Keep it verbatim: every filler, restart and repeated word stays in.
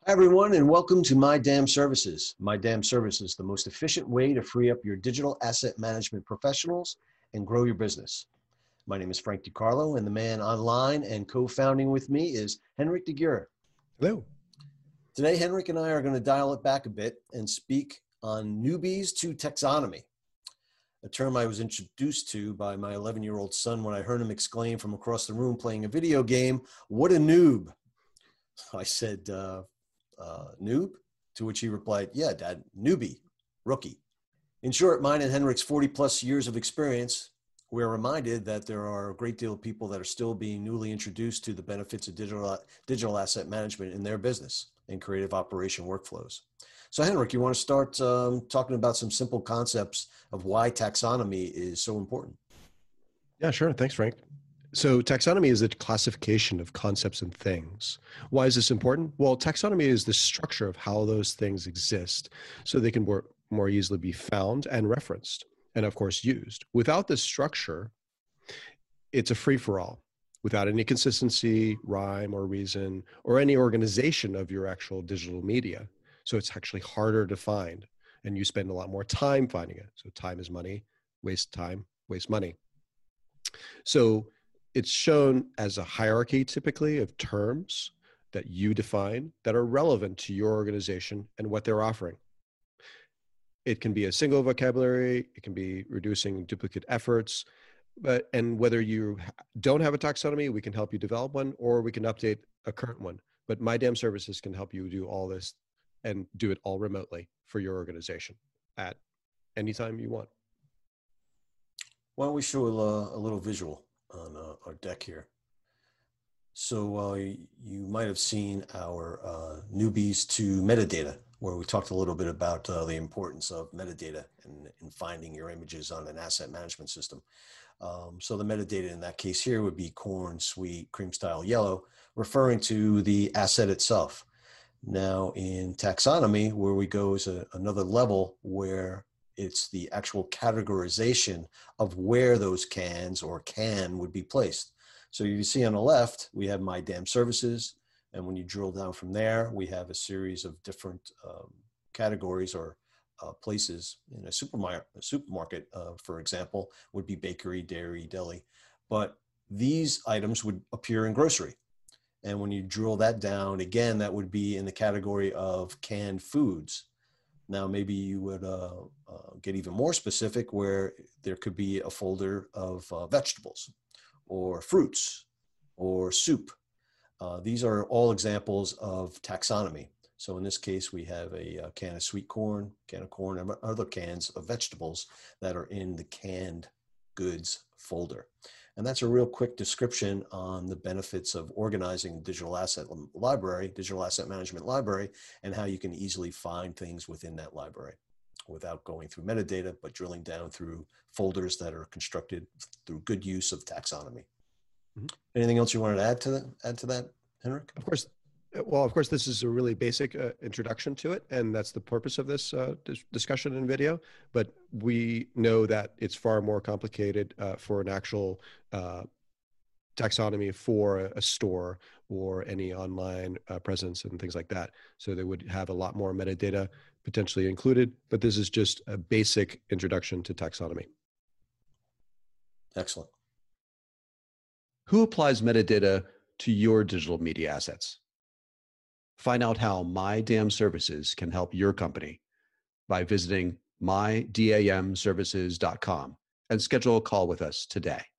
Hi, everyone, and welcome to My Damn Services. My Damn Services, the most efficient way to free up your digital asset management professionals and grow your business. My name is Frank DiCarlo, and the man online and co-founding with me is Henrik de Gier. Hello. Today, Henrik and I are going to dial it back a bit and speak on newbies to taxonomy, a term I was introduced to by my eleven-year-old son when I heard him exclaim from across the room playing a video game, "What a noob." I said, uh, uh, noob? To which he replied, "Yeah, Dad, newbie, rookie." In short, mine and Henrik's forty plus years of experience, we're reminded that there are a great deal of people that are still being newly introduced to the benefits of digital, digital asset management in their business and creative operation workflows. So Henrik, you want to start um, talking about some simple concepts of why taxonomy is so important? Yeah, sure. Thanks, Frank. So taxonomy is the classification of concepts and things. Why is this important? Well, taxonomy is the structure of how those things exist so they can more, more easily be found and referenced and, of course, used. Without this structure, it's a free-for-all without any consistency, rhyme, or reason, or any organization of your actual digital media. So it's actually harder to find, and you spend a lot more time finding it. So time is money, waste time, waste money. So it's shown as a hierarchy typically of terms that you define that are relevant to your organization and what they're offering. It can be a single vocabulary, it can be reducing duplicate efforts, but and whether you don't have a taxonomy, we can help you develop one, or we can update a current one. But My Damn Services can help you do all this and do it all remotely for your organization at any time you want. Why don't we show a, a little visual on uh, our deck here. So uh, you might have seen our uh, newbies to metadata, where we talked a little bit about uh, the importance of metadata in, in finding your images on an asset management system. Um, so the metadata in that case here would be corn, sweet, cream style, yellow, referring to the asset itself. Now in taxonomy, where we go is a, another level where it's the actual categorization of where those cans or can would be placed. So you see on the left, we have My Damn Services. And when you drill down from there, we have a series of different um, categories or uh, places in a supermarket, a supermarket uh, for example, would be bakery, dairy, deli. But these items would appear in grocery. And when you drill that down, again, that would be in the category of canned foods. Now, maybe you would uh, uh, get even more specific where there could be a folder of uh, vegetables or fruits or soup. Uh, these are all examples of taxonomy. So in this case, we have a, a can of sweet corn, can of corn, and other cans of vegetables that are in the canned goods folder. And that's a real quick description on the benefits of organizing digital asset library, digital asset management library, and how you can easily find things within that library without going through metadata, but drilling down through folders that are constructed through good use of taxonomy. Mm-hmm. Anything else you wanted to add to that, add to that, Henrik? Of course. Well, of course, this is a really basic uh, introduction to it, and that's the purpose of this uh, dis discussion and video. But we know that it's far more complicated uh, for an actual uh, taxonomy for a, a store or any online uh, presence and things like that. So they would have a lot more metadata potentially included, but this is just a basic introduction to taxonomy. Excellent. Who applies metadata to your digital media assets? Find out how My Damn Services can help your company by visiting my dam services dot com and schedule a call with us today.